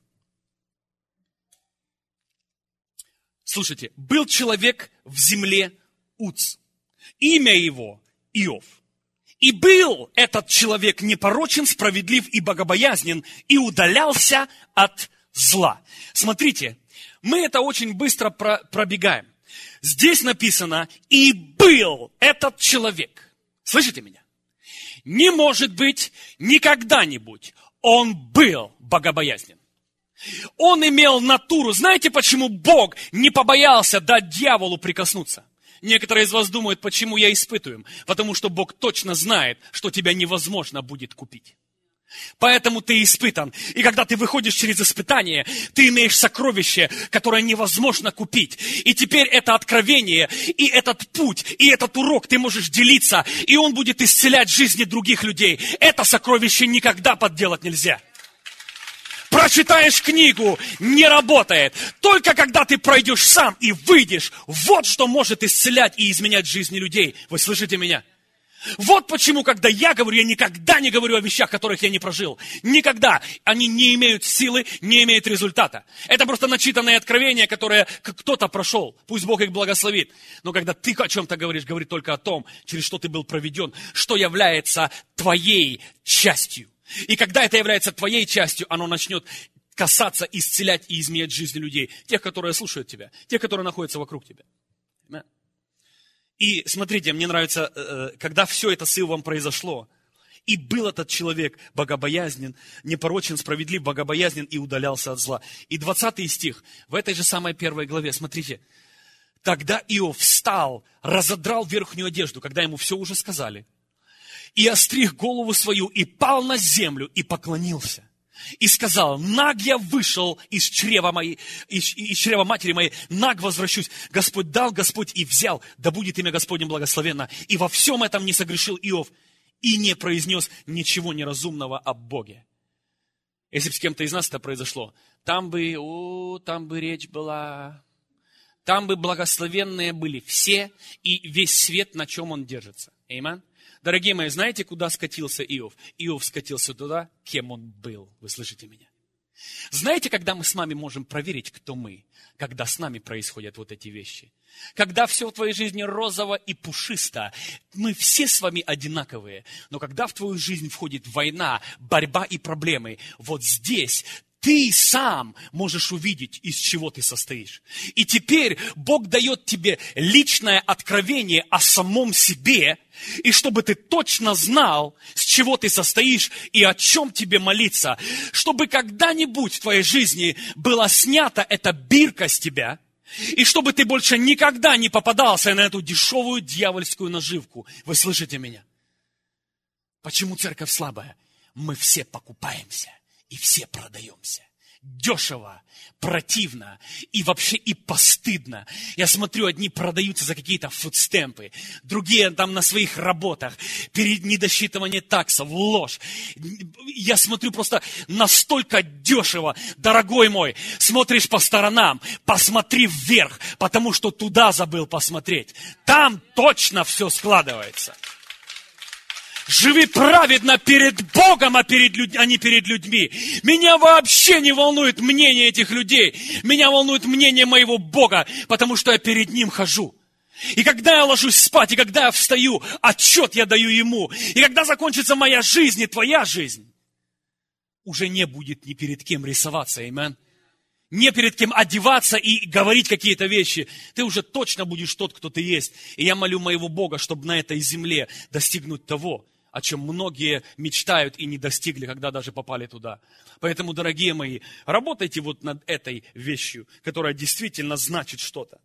Слушайте, был человек в земле Уц. Имя его Иов. И был этот человек непорочен, справедлив и богобоязнен, и удалялся от зла. Смотрите, мы это очень быстро про- пробегаем. Здесь написано: и был этот человек. Слышите меня? Не может быть, никогда-нибудь он был богобоязнен. Он имел натуру. Знаете, почему Бог не побоялся дать дьяволу прикоснуться? Некоторые из вас думают, почему я испытываю. Потому что Бог точно знает, что тебя невозможно будет купить. Поэтому ты испытан. И когда ты выходишь через испытание, ты имеешь сокровище, которое невозможно купить. И теперь это откровение, и этот путь, и этот урок ты можешь делиться, и он будет исцелять жизни других людей. Это сокровище никогда подделать нельзя. Прочитаешь книгу, не работает. Только когда ты пройдешь сам и выйдешь, вот что может исцелять и изменять жизни людей. Вы слышите меня? Вот почему, когда я говорю, я никогда не говорю о вещах, которых я не прожил. Никогда. Они не имеют силы, не имеют результата. Это просто начитанные откровения, которые кто-то прошел. Пусть Бог их благословит. Но когда ты о чем-то говоришь, говори только о том, через что ты был проведен, что является твоей частью. И когда это является твоей частью, оно начнет касаться, исцелять и изменять жизни людей. Тех, которые слушают тебя. Тех, которые находятся вокруг тебя. И смотрите, мне нравится, когда все это с Иовом произошло, и был этот человек богобоязнен, непорочен, справедлив, богобоязнен и удалялся от зла. И двадцатый стих, в этой же самой первой главе, смотрите. Тогда Иов встал, разодрал верхнюю одежду, когда ему все уже сказали, и остриг голову свою, и пал на землю, и поклонился. И сказал: наг я вышел из чрева, моей, из, из чрева матери моей, наг возвращусь. Господь дал, Господь и взял, да будет имя Господне благословенно. И во всем этом не согрешил Иов, и не произнес ничего неразумного об Боге. Если бы с кем-то из нас это произошло, там бы, о, там бы речь была, там бы благословенные были все, и весь свет, на чем он держится. Аминь. Дорогие мои, знаете, куда скатился Иов? Иов скатился туда, кем он был. Вы слышите меня? Знаете, когда мы с вами можем проверить, кто мы? Когда с нами происходят вот эти вещи. Когда все в твоей жизни розово и пушисто, мы все с вами одинаковые. Но когда в твою жизнь входит война, борьба и проблемы, вот здесь ты сам можешь увидеть, из чего ты состоишь. И теперь Бог дает тебе личное откровение о самом себе, и чтобы ты точно знал, с чего ты состоишь и о чем тебе молиться. Чтобы когда-нибудь в твоей жизни была снята эта бирка с тебя, и чтобы ты больше никогда не попадался на эту дешевую дьявольскую наживку. Вы слышите меня? Почему церковь слабая? Мы все покупаемся. И все продаемся. Дешево, противно и вообще и постыдно. Я смотрю, одни продаются за какие-то фудстемпы, другие там на своих работах, перед недосчитыванием таксов, ложь. Я смотрю просто настолько дешево. Дорогой мой, смотришь по сторонам, посмотри вверх, потому что туда забыл посмотреть. Там точно все складывается. Живи праведно перед Богом, а, перед людь... а не перед людьми. Меня вообще не волнует мнение этих людей. Меня волнует мнение моего Бога, потому что я перед Ним хожу. И когда я ложусь спать, и когда я встаю, отчет я даю Ему. И когда закончится моя жизнь и твоя жизнь, уже не будет ни перед кем рисоваться, аминь. Не перед кем одеваться и говорить какие-то вещи. Ты уже точно будешь тот, кто ты есть. И я молю моего Бога, чтобы на этой земле достигнуть того, о чем многие мечтают и не достигли, когда даже попали туда. Поэтому, дорогие мои, работайте вот над этой вещью, которая действительно значит что-то.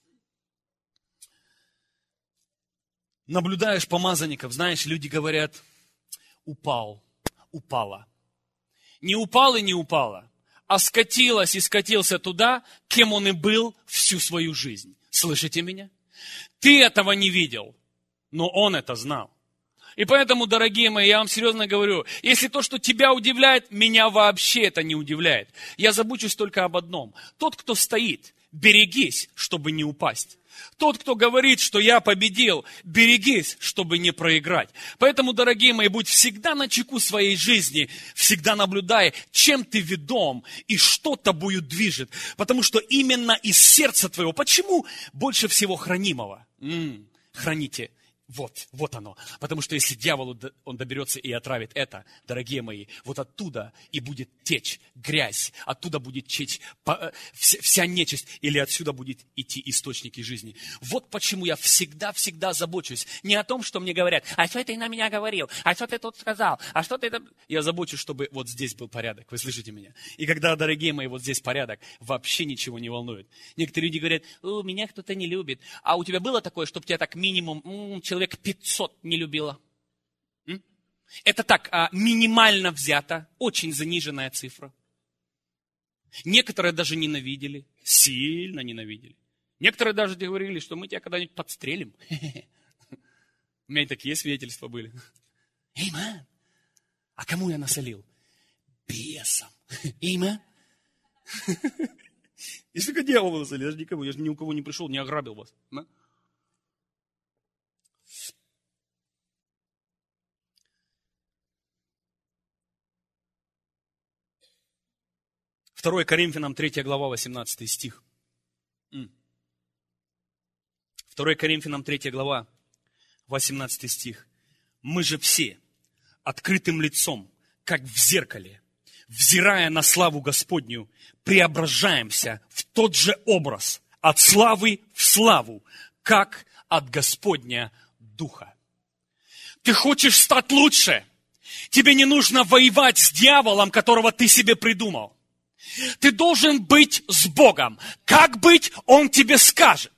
Наблюдаешь помазанников, знаешь, люди говорят: упал, упала. Не упал и не упала, а скатилась и скатился туда, кем он и был всю свою жизнь. Слышите меня? Ты этого не видел, но он это знал. И поэтому, дорогие мои, я вам серьезно говорю, если то, что тебя удивляет, меня вообще это не удивляет. Я забочусь только об одном. Тот, кто стоит, берегись, чтобы не упасть. Тот, кто говорит, что я победил, берегись, чтобы не проиграть. Поэтому, дорогие мои, будь всегда начеку своей жизни, всегда наблюдай, чем ты ведом и что тобою движет. Потому что именно из сердца твоего, почему больше всего хранимого? М-м, храните Вот, вот оно. Потому что если дьяволу он доберется и отравит это, дорогие мои, вот оттуда и будет течь грязь, оттуда будет течь вся нечисть, или отсюда будет идти источники жизни. Вот почему я всегда-всегда забочусь не о том, что мне говорят, а что ты на меня говорил, а что ты тут сказал, а что ты... Я забочусь, чтобы вот здесь был порядок, вы слышите меня? И когда, дорогие мои, вот здесь порядок, вообще ничего не волнует. Некоторые люди говорят, о, меня кто-то не любит, а у тебя было такое, чтобы тебя так минимум... человек пятьсот не любила. М? Это так, а, минимально взято, очень заниженная цифра. Некоторые даже ненавидели, сильно ненавидели. Некоторые даже говорили, что мы тебя когда-нибудь подстрелим. У меня и такие свидетельства были. Аминь. А кому я насолил? Бесам. Аминь. Если только дьяволу насолил, я же никому, я же ни у кого не пришел, не ограбил вас. второе Коринфянам третья глава, восемнадцатый стих. второе Коринфянам третья глава, восемнадцатый стих. Мы же все открытым лицом, как в зеркале, взирая на славу Господню, преображаемся в тот же образ, от славы в славу, как от Господня Духа. Ты хочешь стать лучше? Тебе не нужно воевать с дьяволом, которого ты себе придумал. Ты должен быть с Богом. Как быть, Он тебе скажет.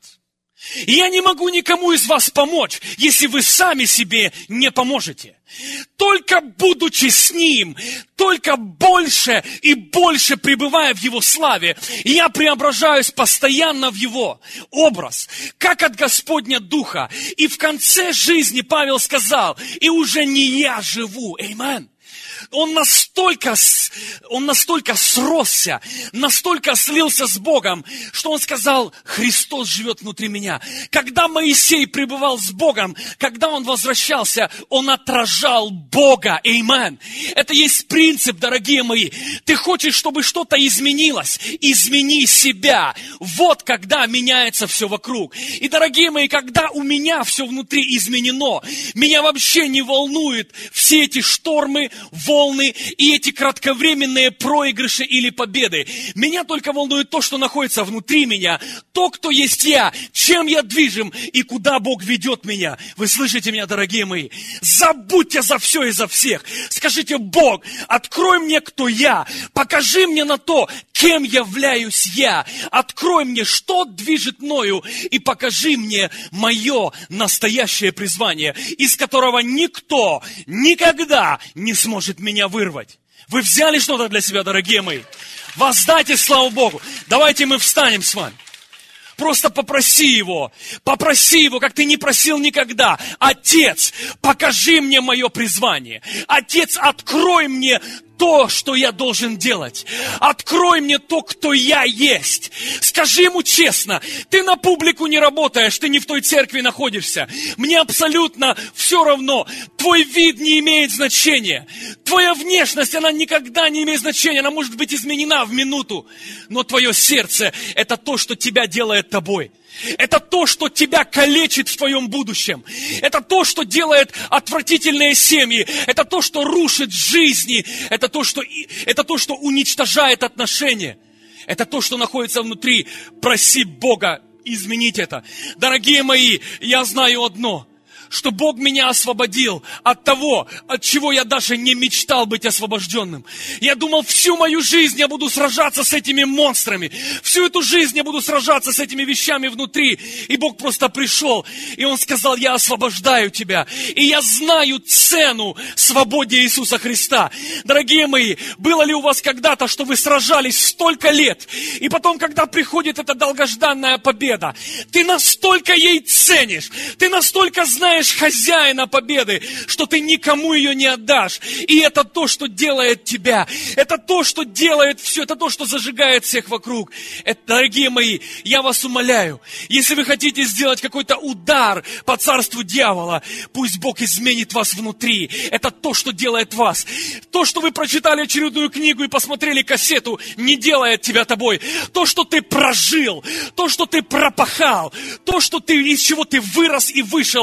И я не могу никому из вас помочь, если вы сами себе не поможете. Только будучи с Ним, только больше и больше пребывая в Его славе, я преображаюсь постоянно в Его образ, как от Господня Духа. И в конце жизни Павел сказал, и уже не я живу. Аминь. Он настолько, он настолько сросся, настолько слился с Богом, что он сказал, Христос живет внутри меня. Когда Моисей пребывал с Богом, когда он возвращался, он отражал Бога. Аминь. Это есть принцип, дорогие мои. Ты хочешь, чтобы что-то изменилось? Измени себя. Вот когда меняется все вокруг. И, дорогие мои, когда у меня все внутри изменено, меня вообще не волнуют все эти штормы, волны и эти кратковременные проигрыши или победы. Меня только волнует то, что находится внутри меня, то, кто есть я, чем я движим и куда Бог ведет меня. Вы слышите меня, дорогие мои? Забудьте за все и за всех. Скажите, Бог, открой мне, кто я. Покажи мне на то, кем являюсь я. Открой мне, что движет мною, и покажи мне мое настоящее призвание, из которого никто никогда не сможет меня вырвать. Вы взяли что-то для себя, дорогие мои? Воздайте славу Богу. Давайте мы встанем с вами. Просто попроси Его, попроси Его, как ты не просил никогда. Отец, покажи мне мое призвание. Отец, открой мне то, что я должен делать. Открой мне то, кто я есть. Скажи Ему честно, ты на публику не работаешь, ты не в той церкви находишься. Мне абсолютно все равно. Твой вид не имеет значения. Твоя внешность, она никогда не имеет значения. Она может быть изменена в минуту. Но твое сердце, это то, что тебя делает тобой. Это то, что тебя калечит в твоем будущем. Это то, что делает отвратительные семьи. Это то, что рушит жизни. Это то, что, это то, что уничтожает отношения. Это то, что находится внутри. Проси Бога изменить это. Дорогие мои, я знаю одно. Что Бог меня освободил от того, от чего я даже не мечтал быть освобожденным. Я думал, всю мою жизнь я буду сражаться с этими монстрами. Всю эту жизнь я буду сражаться с этими вещами внутри. И Бог просто пришел, и Он сказал, я освобождаю тебя. И я знаю цену свободе Иисуса Христа. Дорогие мои, было ли у вас когда-то, что вы сражались столько лет, и потом, когда приходит эта долгожданная победа, ты настолько ей ценишь, ты настолько знаешь хозяина победы, что ты никому ее не отдашь. И это то, что делает тебя. Это то, что делает все. Это то, что зажигает всех вокруг. Это, дорогие мои, я вас умоляю, если вы хотите сделать какой-то удар по царству дьявола, пусть Бог изменит вас внутри. Это то, что делает вас. То, что вы прочитали очередную книгу и посмотрели кассету, не делает тебя тобой. То, что ты прожил, то, что ты пропахал, то, что ты, из чего ты вырос и вышел, это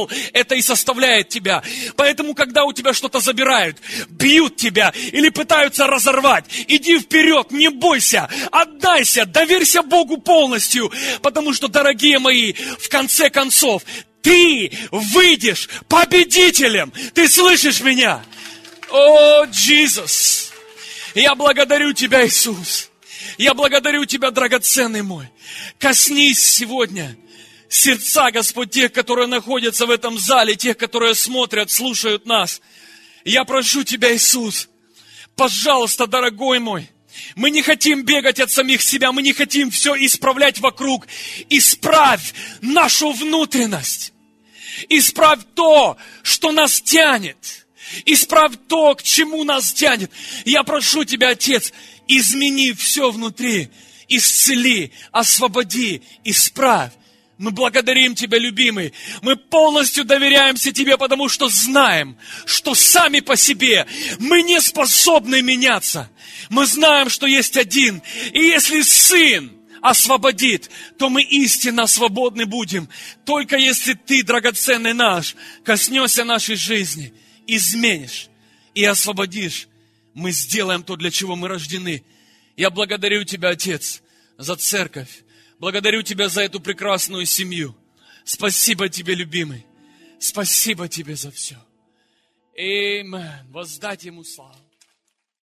это и составляет тебя. Поэтому, когда у тебя что-то забирают, бьют тебя или пытаются разорвать, иди вперед, не бойся, отдайся, доверься Богу полностью. Потому что, дорогие мои, в конце концов, ты выйдешь победителем. Ты слышишь меня? О, Иисус! Я благодарю Тебя, Иисус. Я благодарю Тебя, драгоценный мой. Коснись сегодня сердца, Господь, тех, которые находятся в этом зале, тех, которые смотрят, слушают нас. Я прошу Тебя, Иисус, пожалуйста, дорогой мой, мы не хотим бегать от самих себя, мы не хотим все исправлять вокруг. Исправь нашу внутренность. Исправь то, что нас тянет. Исправь то, к чему нас тянет. Я прошу Тебя, Отец, измени все внутри. Исцели, освободи, исправь. Мы благодарим Тебя, любимый. Мы полностью доверяемся Тебе, потому что знаем, что сами по себе мы не способны меняться. Мы знаем, что есть один. И если Сын освободит, то мы истинно свободны будем. Только если Ты, драгоценный наш, коснешься нашей жизни, изменишь и освободишь, мы сделаем то, для чего мы рождены. Я благодарю Тебя, Отец, за церковь. Благодарю Тебя за эту прекрасную семью. Спасибо Тебе, любимый. Спасибо Тебе за все. Аминь. Воздать Ему славу.